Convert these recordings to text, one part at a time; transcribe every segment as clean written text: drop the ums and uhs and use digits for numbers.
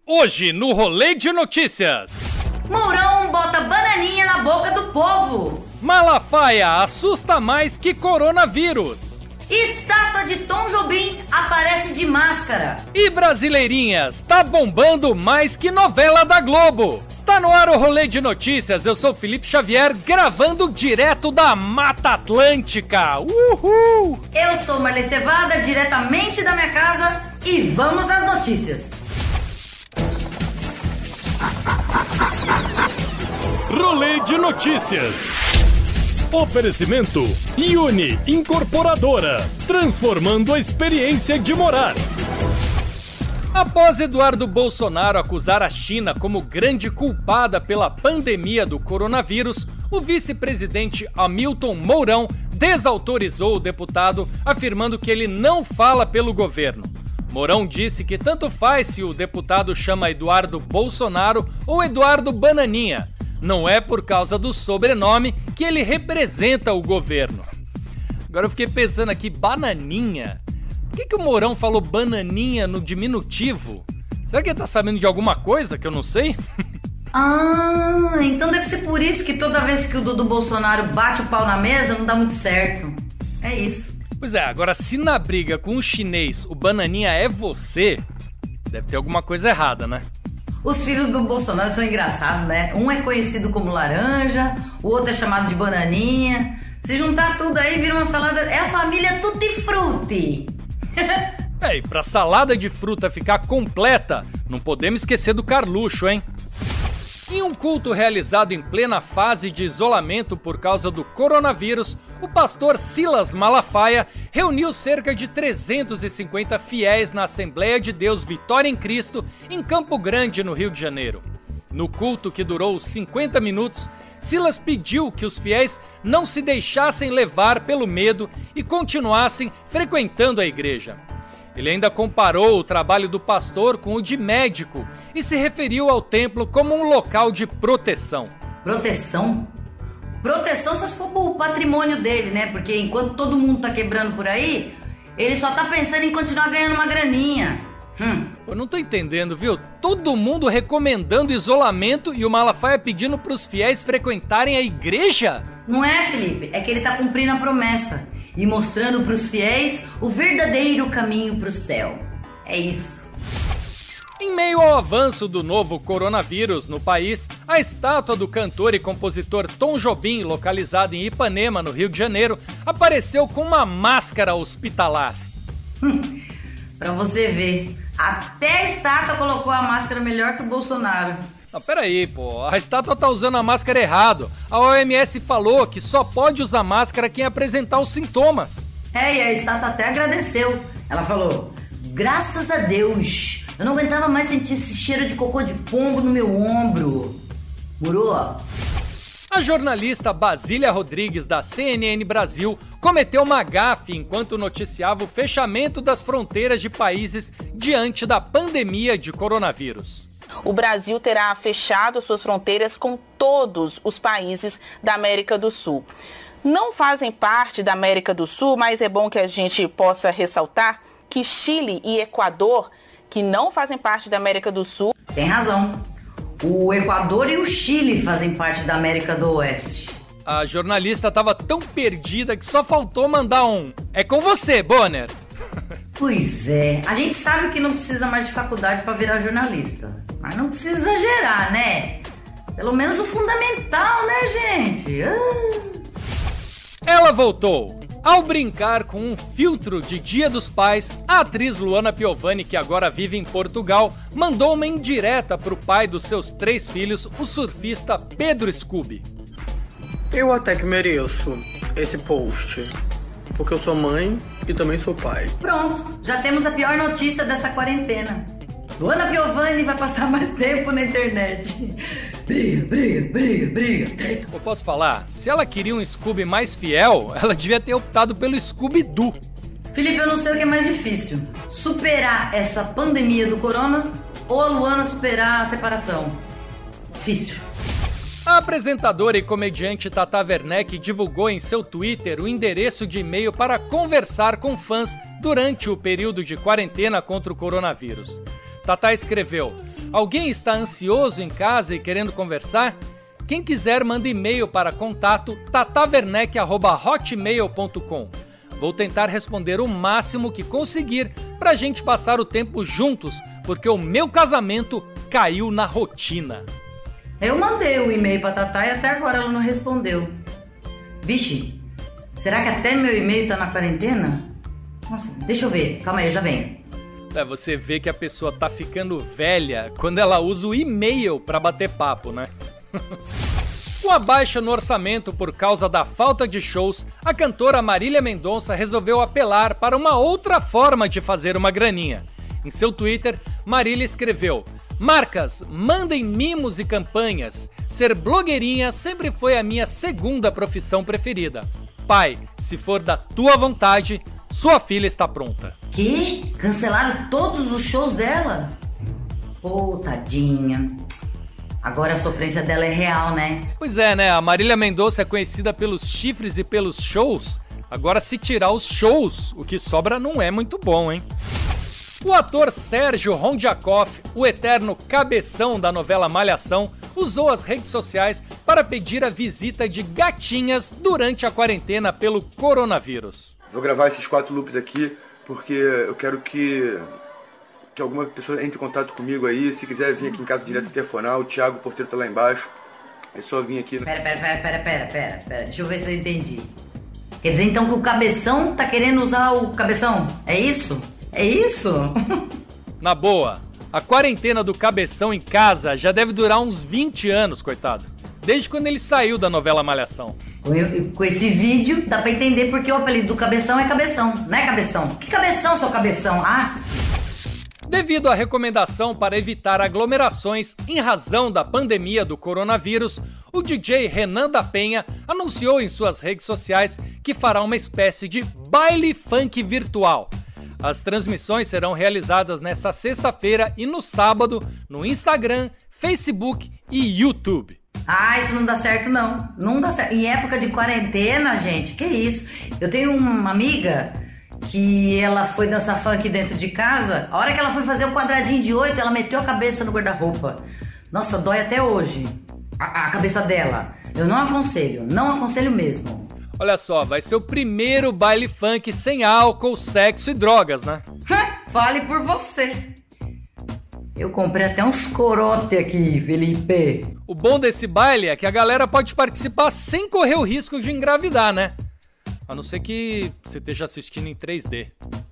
Hoje no Rolê de Notícias. Mourão bota bananinha na boca do povo. Malafaia assusta mais que coronavírus. Estátua de Tom Jobim aparece de máscara. E Brasileirinhas, tá bombando mais que novela da Globo. Está no ar o Rolê de Notícias, eu sou Felipe Xavier, gravando direto da Mata Atlântica. Uhul! Eu sou Marley Cevada, diretamente da minha casa, e vamos às notícias. Rolê de Notícias. Oferecimento Uni Incorporadora, transformando a experiência de morar. Após Eduardo Bolsonaro acusar a China como grande culpada pela pandemia do coronavírus, o vice-presidente Hamilton Mourão desautorizou o deputado, afirmando que ele não fala pelo governo. Mourão disse que tanto faz se o deputado chama Eduardo Bolsonaro ou Eduardo Bananinha. Não é por causa do sobrenome que ele representa o governo. Agora eu fiquei pensando aqui, bananinha? Por que o Mourão falou bananinha no diminutivo? Será que ele tá sabendo de alguma coisa que eu não sei? Então deve ser por isso que toda vez que o Dudu Bolsonaro bate o pau na mesa não dá muito certo. É isso. Pois é, agora se na briga com o chinês o bananinha é você, deve ter alguma coisa errada, né? Os filhos do Bolsonaro são engraçados, né? Um é conhecido como laranja, o outro é chamado de bananinha. Se juntar tudo aí, vira uma salada. É a família Tutti Frutti. E pra salada de fruta ficar completa, não podemos esquecer do Carluxo, hein? Em um culto realizado em plena fase de isolamento por causa do coronavírus, o pastor Silas Malafaia reuniu cerca de 350 fiéis na Assembleia de Deus Vitória em Cristo, em Campo Grande, no Rio de Janeiro. No culto, que durou 50 minutos, Silas pediu que os fiéis não se deixassem levar pelo medo e continuassem frequentando a igreja. Ele ainda comparou o trabalho do pastor com o de médico e se referiu ao templo como um local de proteção. Proteção? Proteção só se for pro patrimônio dele, né? Porque enquanto todo mundo tá quebrando por aí, ele só tá pensando em continuar ganhando uma graninha. Eu não tô entendendo, viu? Todo mundo recomendando isolamento e o Malafaia pedindo pros fiéis frequentarem a igreja? Não é, Felipe? É que ele tá cumprindo a promessa e mostrando pros fiéis o verdadeiro caminho pro céu. É isso. Em meio ao avanço do novo coronavírus no país, a estátua do cantor e compositor Tom Jobim, localizada em Ipanema, no Rio de Janeiro, apareceu com uma máscara hospitalar. Pra você ver, até a estátua colocou a máscara melhor que o Bolsonaro. Não, peraí, pô, a estátua tá usando a máscara errado. A OMS falou que só pode usar máscara quem apresentar os sintomas. E a estátua até agradeceu. Ela falou, graças a Deus, eu não aguentava mais sentir esse cheiro de cocô de pombo no meu ombro. Murou? A jornalista Basília Rodrigues, da CNN Brasil, cometeu uma gafe enquanto noticiava o fechamento das fronteiras de países diante da pandemia de coronavírus. O Brasil terá fechado suas fronteiras com todos os países da América do Sul. Não fazem parte da América do Sul, mas é bom que a gente possa ressaltar que Chile e Equador, que não fazem parte da América do Sul... Tem razão. O Equador e o Chile fazem parte da América do Oeste. A jornalista estava tão perdida que só faltou mandar um "é com você, Bonner". Pois é, a gente sabe que não precisa mais de faculdade para virar jornalista, mas não precisa exagerar, né? Pelo menos o fundamental, né, gente? Ela voltou. Ao brincar com um filtro de Dia dos Pais, a atriz Luana Piovani, que agora vive em Portugal, mandou uma indireta pro pai dos seus 3 filhos, o surfista Pedro Scooby. Eu até que mereço esse post, porque eu sou mãe e também sou pai. Pronto, já temos a pior notícia dessa quarentena. Luana Piovani vai passar mais tempo na internet. Briga. Eu posso falar? Se ela queria um Scooby mais fiel, ela devia ter optado pelo Scooby-Doo. Felipe, eu não sei o que é mais difícil. Superar essa pandemia do corona ou a Luana superar a separação? Difícil. A apresentadora e comediante Tata Werneck divulgou em seu Twitter o endereço de e-mail para conversar com fãs durante o período de quarentena contra o coronavírus. Tata escreveu: Alguém está ansioso em casa e querendo conversar? Quem quiser, manda e-mail para contato tatawerneck@hotmail.com. Vou tentar responder o máximo que conseguir pra gente passar o tempo juntos, porque o meu casamento caiu na rotina. Eu mandei o e-mail pra Tatá e até agora ela não respondeu. Vixe, será que até meu e-mail tá na quarentena? Nossa, deixa eu ver, calma aí, eu já venho. Você vê que a pessoa tá ficando velha quando ela usa o e-mail pra bater papo, né? Com a baixa no orçamento por causa da falta de shows, a cantora Marília Mendonça resolveu apelar para uma outra forma de fazer uma graninha. Em seu Twitter, Marília escreveu: "Marcas, mandem mimos e campanhas. Ser blogueirinha sempre foi a minha segunda profissão preferida. Pai, se for da tua vontade, sua filha está pronta." Que? Cancelaram todos os shows dela? Pô, tadinha. Agora a sofrência dela é real, né? Pois é, né? A Marília Mendonça é conhecida pelos chifres e pelos shows. Agora, se tirar os shows, o que sobra não é muito bom, hein? O ator Sérgio Rondiakoff, o eterno cabeção da novela Malhação, usou as redes sociais para pedir a visita de gatinhas durante a quarentena pelo coronavírus. Vou gravar esses 4 loops aqui porque eu quero que alguma pessoa entre em contato comigo aí. Se quiser vir aqui em casa direto telefonar, o Thiago, o porteiro tá lá embaixo. É só vir aqui. Pera. Deixa eu ver se eu entendi. Quer dizer então que o cabeção tá querendo usar o cabeção? É isso? É isso? Na boa, a quarentena do cabeção em casa já deve durar uns 20 anos, coitado. Desde quando ele saiu da novela Malhação. Com esse vídeo dá pra entender porque o apelido do cabeção é cabeção, não é cabeção? Que cabeção, seu cabeção? Ah! Devido à recomendação para evitar aglomerações em razão da pandemia do coronavírus, o DJ Renan da Penha anunciou em suas redes sociais que fará uma espécie de baile funk virtual. As transmissões serão realizadas nesta sexta-feira e no sábado no Instagram, Facebook e YouTube. Ah, isso não dá certo não. Não dá certo. Em época de quarentena, gente, que isso? Eu tenho uma amiga que ela foi dançar funk dentro de casa. A hora que ela foi fazer o quadradinho de 8, ela meteu a cabeça no guarda-roupa. Nossa, dói até hoje a cabeça dela. Eu não aconselho mesmo. Olha só, vai ser o primeiro baile funk sem álcool, sexo e drogas, né? Fale por você. Eu comprei até uns corote aqui, Felipe. O bom desse baile é que a galera pode participar sem correr o risco de engravidar, né? A não ser que você esteja assistindo em 3D.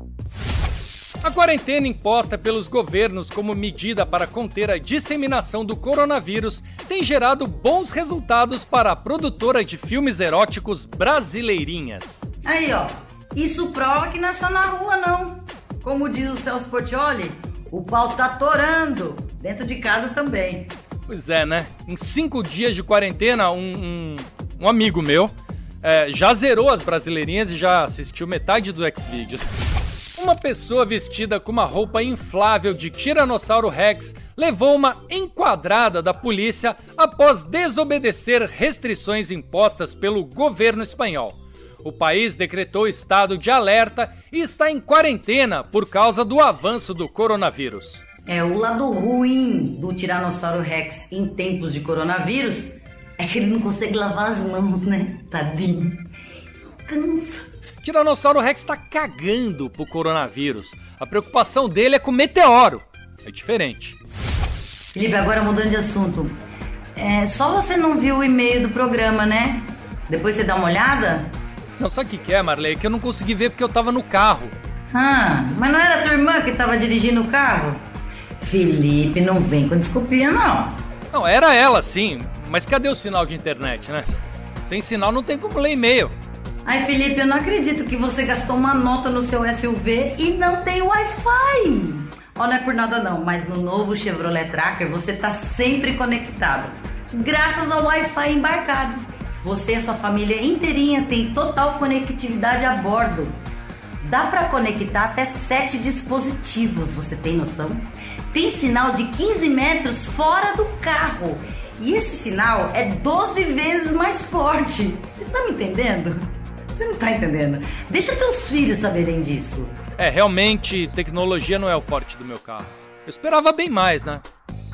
A quarentena imposta pelos governos como medida para conter a disseminação do coronavírus tem gerado bons resultados para a produtora de filmes eróticos Brasileirinhas. Aí, ó, isso prova que não é só na rua, não. Como diz o Celso Portiolli, o pau tá torando, dentro de casa também. Pois é, né? Em 5 dias de quarentena, um amigo meu já zerou as Brasileirinhas e já assistiu metade do Xvideos. Uma pessoa vestida com uma roupa inflável de Tiranossauro Rex levou uma enquadrada da polícia após desobedecer restrições impostas pelo governo espanhol. O país decretou estado de alerta e está em quarentena por causa do avanço do coronavírus. O lado ruim do Tiranossauro Rex em tempos de coronavírus é que ele não consegue lavar as mãos, né? Tadinho. Cansa. Tiranossauro Rex tá cagando pro coronavírus. A preocupação dele é com o meteoro. É diferente. Felipe, agora mudando de assunto. Só você não viu o e-mail do programa, né? Depois você dá uma olhada? Não, sabe o que é, Marley? Que eu não consegui ver porque eu tava no carro. Mas não era a tua irmã que tava dirigindo o carro? Felipe, não vem com desculpinha, não. Não, era ela, sim. Mas cadê o sinal de internet, né? Sem sinal não tem como ler e-mail. Ai, Felipe, eu não acredito que você gastou uma nota no seu SUV e não tem Wi-Fi. Não é por nada não, mas no novo Chevrolet Tracker você tá sempre conectado. Graças ao Wi-Fi embarcado. Você e a sua família inteirinha tem total conectividade a bordo. Dá pra conectar até 7 dispositivos, você tem noção? Tem sinal de 15 metros fora do carro. E esse sinal é 12 vezes mais forte. Você tá me entendendo? Você não tá entendendo. Deixa teus filhos saberem disso. Realmente, tecnologia não é o forte do meu carro. Eu esperava bem mais, né?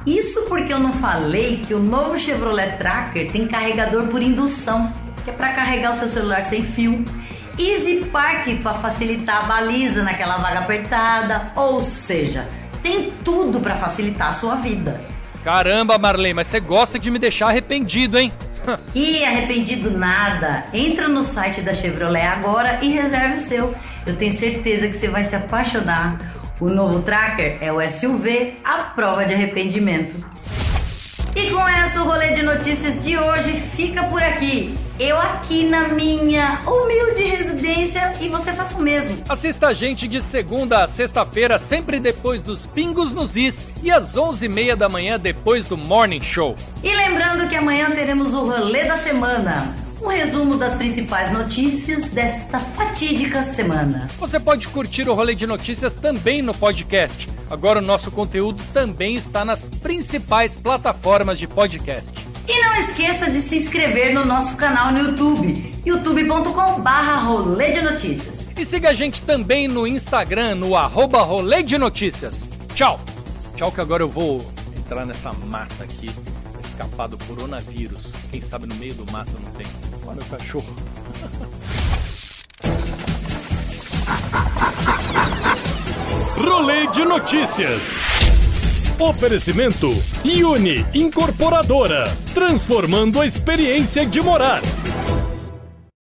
Isso porque eu não falei que o novo Chevrolet Tracker tem carregador por indução, que é para carregar o seu celular sem fio. Easy Park para facilitar a baliza naquela vaga apertada, ou seja, tem tudo para facilitar a sua vida. Caramba, Marley, mas você gosta de me deixar arrependido, hein? E arrependido nada. Entra no site da Chevrolet agora e reserve o seu. Eu tenho certeza que você vai se apaixonar. O novo Tracker é o SUV à prova de arrependimento. E com essa, o Rolê de Notícias de hoje fica por aqui. Eu aqui na minha humilde residência e você faça o mesmo. Assista a gente de segunda a sexta-feira, sempre depois dos Pingos nos Is e às 11h30 da manhã depois do Morning Show. E lembrando que amanhã teremos o Rolê da Semana. Um resumo das principais notícias desta fatídica semana. Você pode curtir o Rolê de Notícias também no podcast. Agora o nosso conteúdo também está nas principais plataformas de podcast. E não esqueça de se inscrever no nosso canal no YouTube, youtube.com/Rolê de Notícias. E siga a gente também no Instagram, no @Rolê de Notícias. Tchau! Tchau, que agora eu vou entrar nessa mata aqui, escapar do coronavírus. Quem sabe no meio do mato não tem. Olha o cachorro. Rolê de Notícias. Oferecimento Uni Incorporadora, transformando a experiência de morar.